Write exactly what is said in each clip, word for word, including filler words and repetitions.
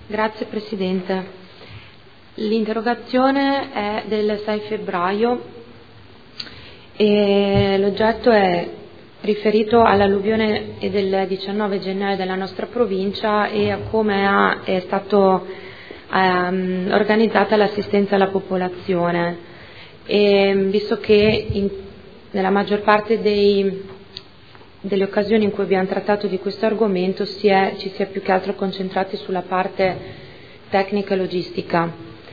Grazie Presidente. L'interrogazione è del sei febbraio e l'oggetto è riferito all'alluvione del diciannove gennaio della nostra provincia e a come ha, è stato um, organizzata l'assistenza alla popolazione. E, visto che in, nella maggior parte dei delle occasioni in cui abbiamo trattato di questo argomento si è, ci si è più che altro concentrati sulla parte tecnica e logistica.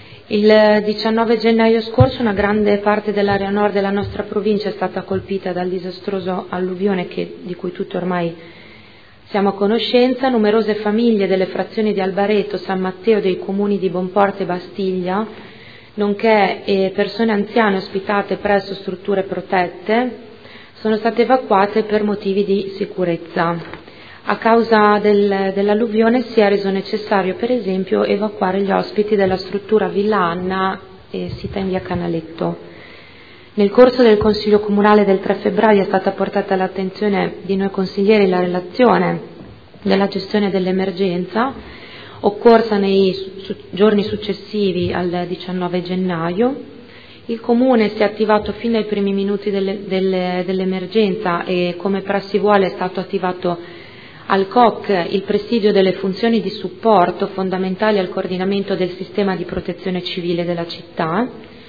Il diciannove gennaio scorso una grande parte dell'area nord della nostra provincia è stata colpita dal disastroso alluvione che, di cui tutti ormai siamo a conoscenza. Numerose famiglie delle frazioni di Albareto, San Matteo, dei comuni di Bonporto e Bastiglia, nonché eh, persone anziane ospitate presso strutture protette, sono state evacuate per motivi di sicurezza. A causa del, dell'alluvione si è reso necessario, per esempio, evacuare gli ospiti della struttura Villa Anna, eh, sita in via Canaletto. Nel corso del Consiglio Comunale del tre febbraio è stata portata all'attenzione di noi consiglieri la relazione della gestione dell'emergenza occorsa nei su, giorni successivi al diciannove gennaio. Il Comune si è attivato fin dai primi minuti delle, delle, dell'emergenza e, come prassi vuole, è stato attivato al C O C il presidio delle funzioni di supporto fondamentali al coordinamento del sistema di protezione civile della città.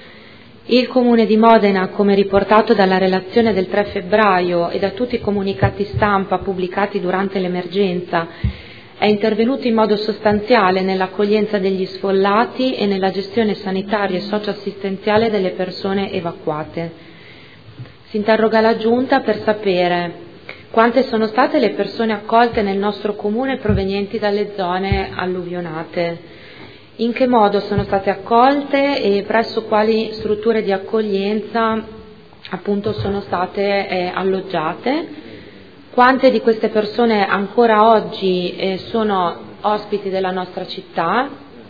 Il Comune di Modena, come riportato dalla relazione del tre febbraio e da tutti i comunicati stampa pubblicati durante l'emergenza, è intervenuto in modo sostanziale nell'accoglienza degli sfollati e nella gestione sanitaria e socioassistenziale delle persone evacuate. Si interroga la Giunta per sapere quante sono state le persone accolte nel nostro comune provenienti dalle zone alluvionate, in che modo sono state accolte e presso quali strutture di accoglienza appunto sono state eh, alloggiate. Quante di queste persone ancora oggi eh, sono ospiti della nostra città?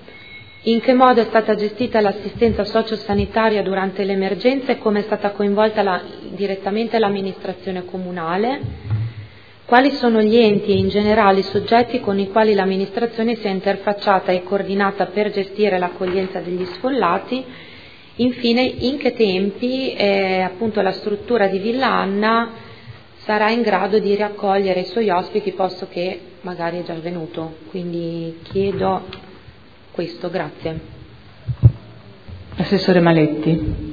In che modo è stata gestita l'assistenza sociosanitaria durante l'emergenza e come è stata coinvolta la, direttamente l'amministrazione comunale? Quali sono gli enti e in generale i soggetti con i quali l'amministrazione si è interfacciata e coordinata per gestire l'accoglienza degli sfollati? Infine, in che tempi eh, appunto la struttura di Villa Anna sarà in grado di riaccogliere i suoi ospiti, posto che magari è già avvenuto. Quindi chiedo questo, grazie. Assessore Maletti.